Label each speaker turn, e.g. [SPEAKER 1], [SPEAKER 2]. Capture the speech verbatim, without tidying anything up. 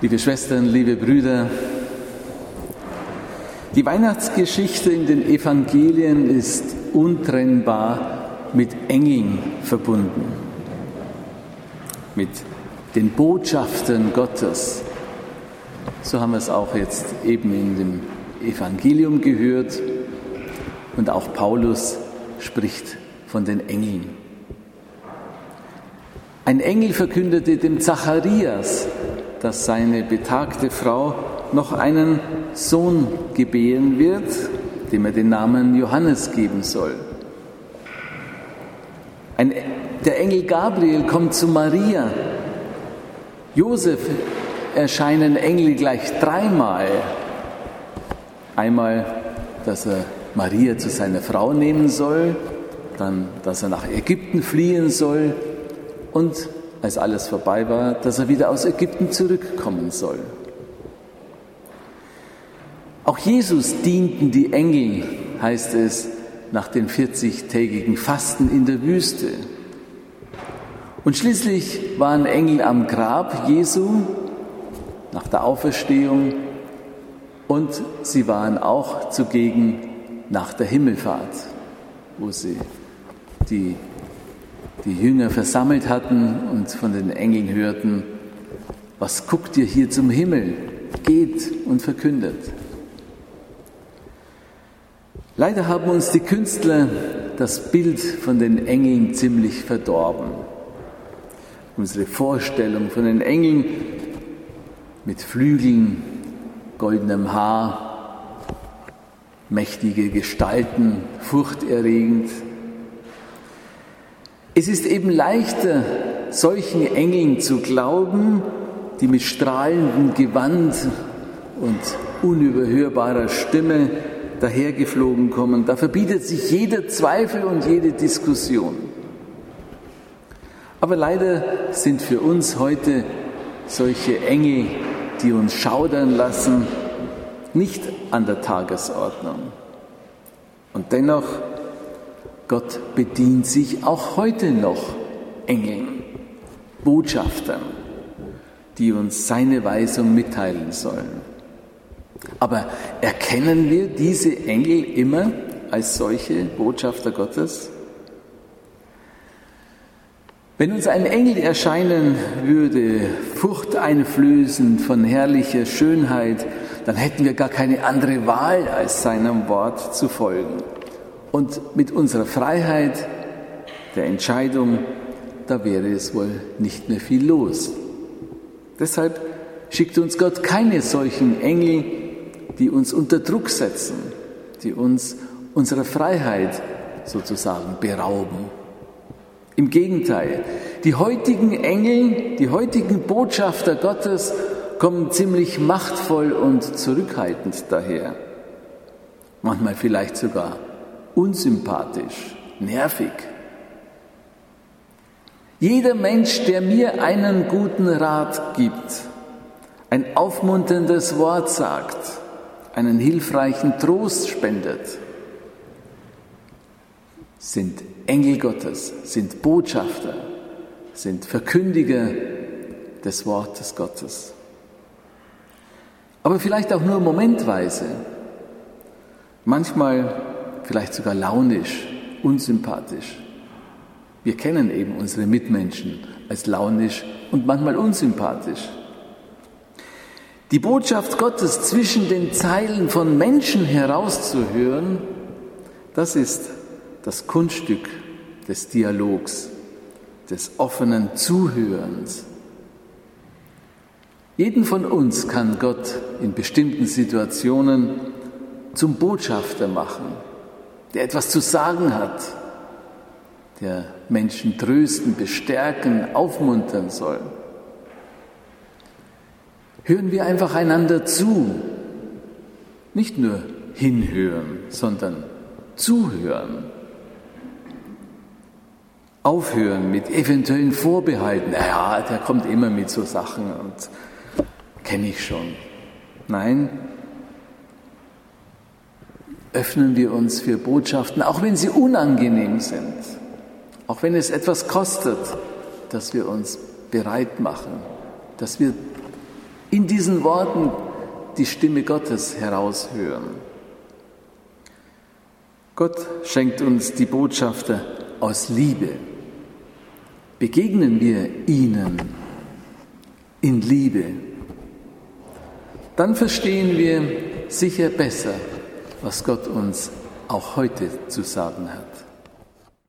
[SPEAKER 1] Liebe Schwestern, liebe Brüder, die Weihnachtsgeschichte in den Evangelien ist untrennbar mit Engeln verbunden, mit den Botschaftern Gottes. So haben wir es auch jetzt eben in dem Evangelium gehört und auch Paulus spricht von den Engeln. Ein Engel verkündete dem Zacharias, dass seine betagte Frau noch einen Sohn gebären wird, dem er den Namen Johannes geben soll. Ein, der Engel Gabriel kommt zu Maria. Josef erscheinen Engel gleich dreimal. Einmal, dass er Maria zu seiner Frau nehmen soll, dann, dass er nach Ägypten fliehen soll und als alles vorbei war, dass er wieder aus Ägypten zurückkommen soll. Auch Jesus dienten die Engel, heißt es, nach den vierzigtägigen Fasten in der Wüste. Und schließlich waren Engel am Grab Jesu nach der Auferstehung und sie waren auch zugegen nach der Himmelfahrt, wo sie die die Jünger versammelt hatten und von den Engeln hörten, was guckt ihr hier zum Himmel? Geht und verkündet. Leider haben uns die Künstler das Bild von den Engeln ziemlich verdorben. Unsere Vorstellung von den Engeln mit Flügeln, goldenem Haar, mächtige Gestalten, furchterregend. Es ist eben leichter, solchen Engeln zu glauben, die mit strahlendem Gewand und unüberhörbarer Stimme dahergeflogen kommen. Da verbietet sich jeder Zweifel und jede Diskussion. Aber leider sind für uns heute solche Engel, die uns schaudern lassen, nicht an der Tagesordnung. Und dennoch, Gott bedient sich auch heute noch Engeln, Botschaftern, die uns seine Weisung mitteilen sollen. Aber erkennen wir diese Engel immer als solche Botschafter Gottes? Wenn uns ein Engel erscheinen würde, furchteinflößend von herrlicher Schönheit, dann hätten wir gar keine andere Wahl, als seinem Wort zu folgen. Und mit unserer Freiheit der Entscheidung, da wäre es wohl nicht mehr viel los. Deshalb schickt uns Gott keine solchen Engel, die uns unter Druck setzen, die uns unserer Freiheit sozusagen berauben. Im Gegenteil, die heutigen Engel, die heutigen Botschafter Gottes kommen ziemlich machtvoll und zurückhaltend daher. Manchmal vielleicht sogar unsympathisch, nervig. Jeder Mensch, der mir einen guten Rat gibt, ein aufmunterndes Wort sagt, einen hilfreichen Trost spendet, sind Engel Gottes, sind Botschafter, sind Verkündiger des Wortes Gottes. Aber vielleicht auch nur momentweise, manchmal vielleicht sogar launisch, unsympathisch. Wir kennen eben unsere Mitmenschen als launisch und manchmal unsympathisch. Die Botschaft Gottes zwischen den Zeilen von Menschen herauszuhören, das ist das Kunststück des Dialogs, des offenen Zuhörens. Jeden von uns kann Gott in bestimmten Situationen zum Botschafter machen, der etwas zu sagen hat, der Menschen trösten, bestärken, aufmuntern soll. Hören wir einfach einander zu, nicht nur hinhören, sondern zuhören. Aufhören mit eventuellen Vorbehalten. Ja, der kommt immer mit so Sachen und kenne ich schon. Nein, öffnen wir uns für Botschaften, auch wenn sie unangenehm sind, auch wenn es etwas kostet, dass wir uns bereit machen, dass wir in diesen Worten die Stimme Gottes heraushören. Gott schenkt uns die Botschafter aus Liebe. Begegnen wir ihnen in Liebe, dann verstehen wir sicher besser, was Gott uns auch heute zu sagen hat.